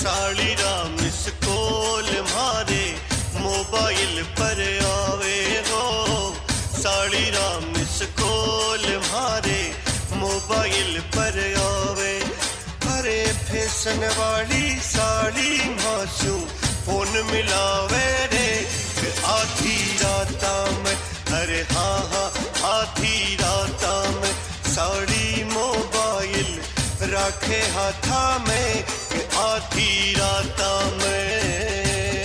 साड़ी राम miss call मारे mobile पर आवे हो, साड़ी राम मिस कॉल मारे मोबाइल पर आवे। अरे फैशन वाली साड़ी मासू फोन मिलावे रे आधी राता में। अरे हाँ हाँ आधी राता में साड़ी मोबाइल रखे हाथा में आधी राता में।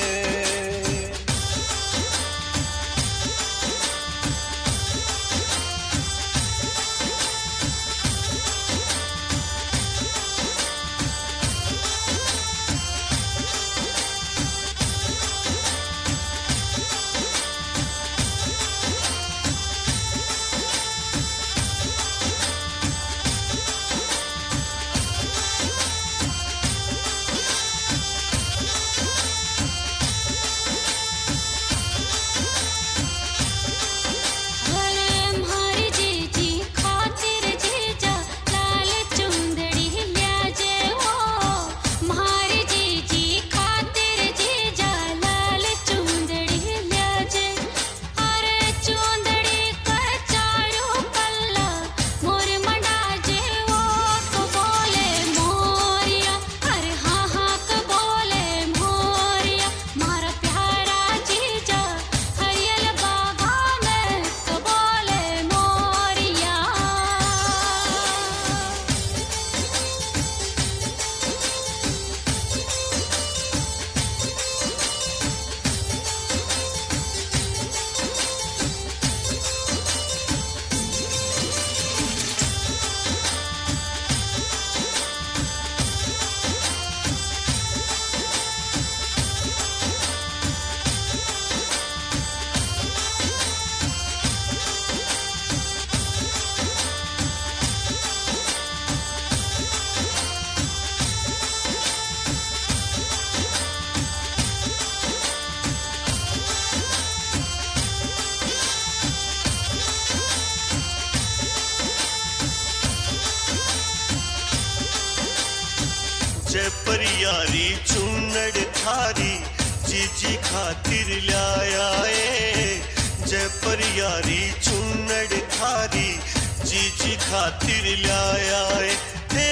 जय परियारी चुन्नड़ थारी जीजी खातिर लाया ए। जय परियारी चुन्नड़ थारी जीजी खातिर लाया ए। हे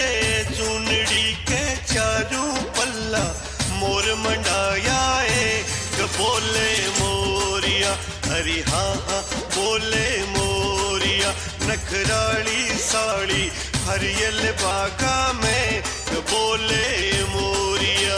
चुनड़ी के चारू पल्ला मोर मंडाया ए। बोले मोरिया अरे हाँ हाँ बोले मोरिया नखराली साड़ी हरियल बागा में बोले मोरिया।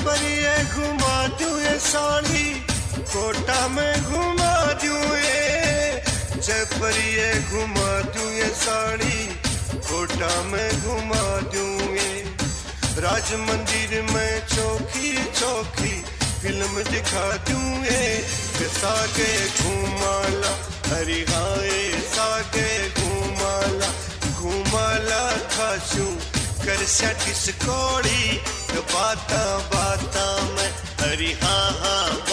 परिए घुमा दूं ये साड़ी, कोटा में घुमा दूं ये, जय परिए घुमा दूं ये साड़ी, कोटा में घुमा दूं ये। राज मंदिर में चौकी चौकी फिल्म दिखा दूं ये, सागे घुमाला हरिहाए सागे घुमाला, घुमाला खासू कर सटिस कोड़ी, बाता बाता में हरि हाँ हाँ